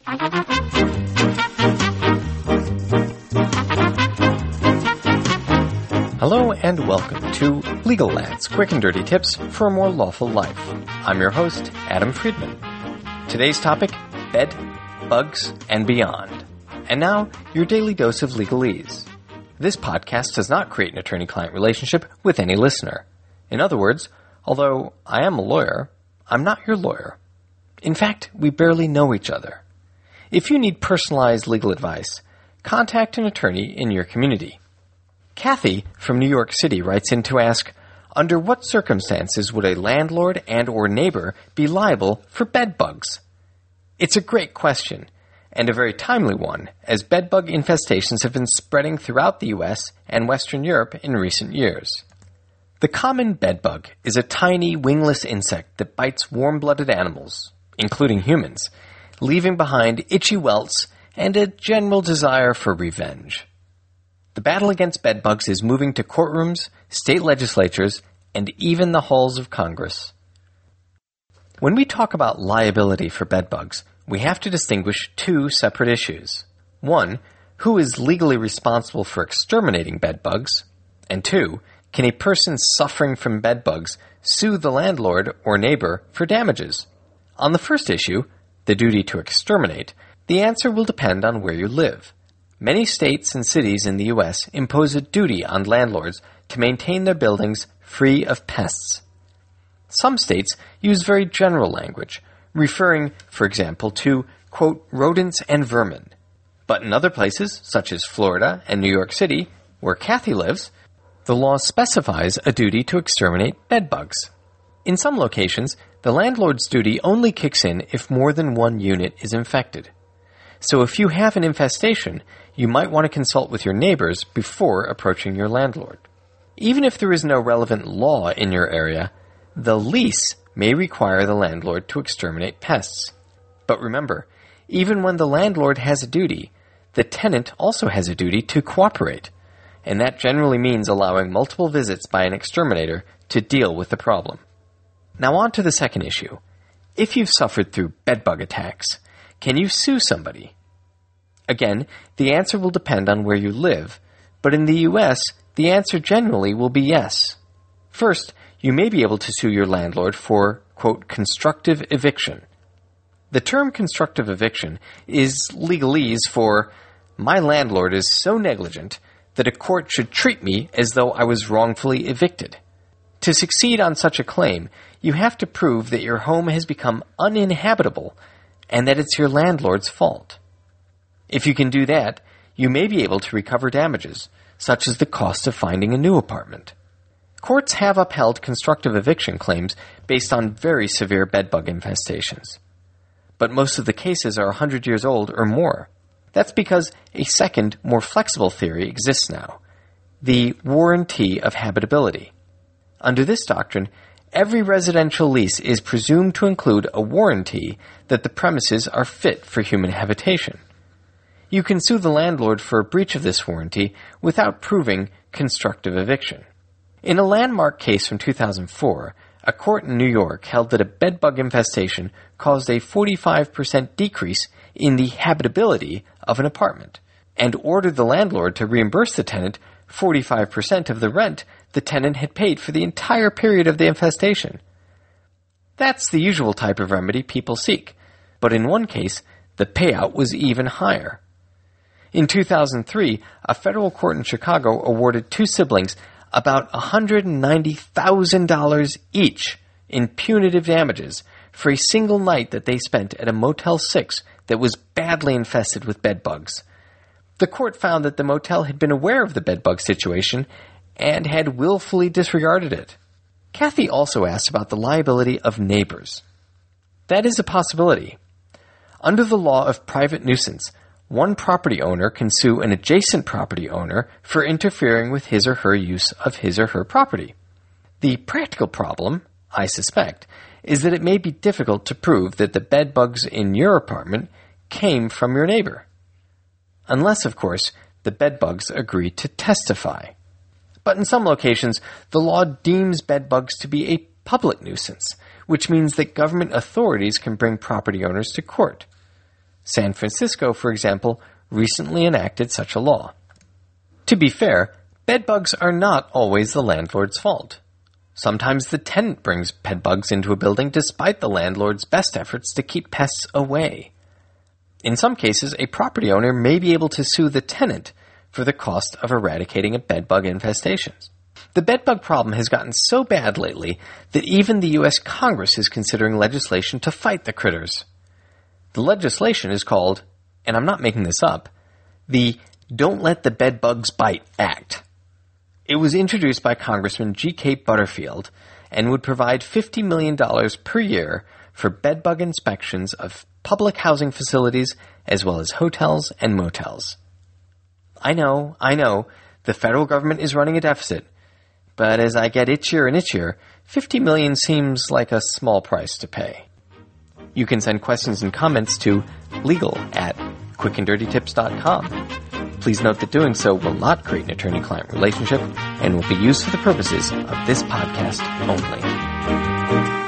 Hello and welcome to Legal Lads, quick and dirty tips for a more lawful life. I'm your host, Adam Friedman. Today's topic, bed, bugs, and beyond. And now, your daily dose of legalese. This podcast does not create an attorney-client relationship with any listener. In other words, although I am a lawyer, I'm not your lawyer. In fact, we barely know each other. If you need personalized legal advice, contact an attorney in your community. Kathy from New York City writes in to ask, under what circumstances would a landlord and or neighbor be liable for bed bugs? It's a great question, and a very timely one, as bed bug infestations have been spreading throughout the U.S. and Western Europe in recent years. The common bed bug is a tiny wingless insect that bites warm-blooded animals, including humans, leaving behind itchy welts and a general desire for revenge. The battle against bedbugs is moving to courtrooms, state legislatures, and even the halls of Congress. When we talk about liability for bedbugs, we have to distinguish two separate issues. One, who is legally responsible for exterminating bedbugs? And two, can a person suffering from bedbugs sue the landlord or neighbor for damages? On the first issue, the duty to exterminate, the answer will depend on where you live. Many states and cities in the U.S. impose a duty on landlords to maintain their buildings free of pests. Some states use very general language, referring, for example, to, quote, rodents and vermin. But in other places, such as Florida and New York City, where Kathy lives, the law specifies a duty to exterminate bedbugs. In some locations, the landlord's duty only kicks in if more than one unit is infected. So if you have an infestation, you might want to consult with your neighbors before approaching your landlord. Even if there is no relevant law in your area, the lease may require the landlord to exterminate pests. But remember, even when the landlord has a duty, the tenant also has a duty to cooperate, and that generally means allowing multiple visits by an exterminator to deal with the problem. Now on to the second issue. If you've suffered through bedbug attacks, can you sue somebody? Again, the answer will depend on where you live, but in the U.S., the answer generally will be yes. First, you may be able to sue your landlord for, quote, constructive eviction. The term constructive eviction is legalese for, my landlord is so negligent that a court should treat me as though I was wrongfully evicted. To succeed on such a claim, you have to prove that your home has become uninhabitable and that it's your landlord's fault. If you can do that, you may be able to recover damages, such as the cost of finding a new apartment. Courts have upheld constructive eviction claims based on very severe bedbug infestations. But most of the cases are 100 years old or more. That's because a second, more flexible theory exists now, the warranty of habitability. Under this doctrine, every residential lease is presumed to include a warranty that the premises are fit for human habitation. You can sue the landlord for a breach of this warranty without proving constructive eviction. In a landmark case from 2004, a court in New York held that a bedbug infestation caused a 45% decrease in the habitability of an apartment, and ordered the landlord to reimburse the tenant 45% of the rent the tenant had paid for the entire period of the infestation. That's the usual type of remedy people seek, but in one case, the payout was even higher. In 2003, a federal court in Chicago awarded two siblings about $190,000 each in punitive damages for a single night that they spent at a Motel 6 that was badly infested with bedbugs. The court found that the motel had been aware of the bedbug situation and had willfully disregarded it. Kathy also asked about the liability of neighbors. That is a possibility. Under the law of private nuisance, one property owner can sue an adjacent property owner for interfering with his or her use of his or her property. The practical problem, I suspect, is that it may be difficult to prove that the bedbugs in your apartment came from your neighbor. Unless, of course, the bedbugs agree to testify. But in some locations, the law deems bedbugs to be a public nuisance, which means that government authorities can bring property owners to court. San Francisco, for example, recently enacted such a law. To be fair, bedbugs are not always the landlord's fault. Sometimes the tenant brings bedbugs into a building despite the landlord's best efforts to keep pests away. In some cases, a property owner may be able to sue the tenant for the cost of eradicating a bedbug infestation. The bedbug problem has gotten so bad lately that even the U.S. Congress is considering legislation to fight the critters. The legislation is called, and I'm not making this up, the Don't Let the Bedbugs Bite Act. It was introduced by Congressman G.K. Butterfield and would provide $50 million per year for bedbug inspections of public housing facilities as well as hotels and motels. I know, the federal government is running a deficit, but as I get itchier and itchier, $50 million seems like a small price to pay. You can send questions and comments to legal@quickanddirtytips.com. Please note that doing so will not create an attorney-client relationship and will be used for the purposes of this podcast only.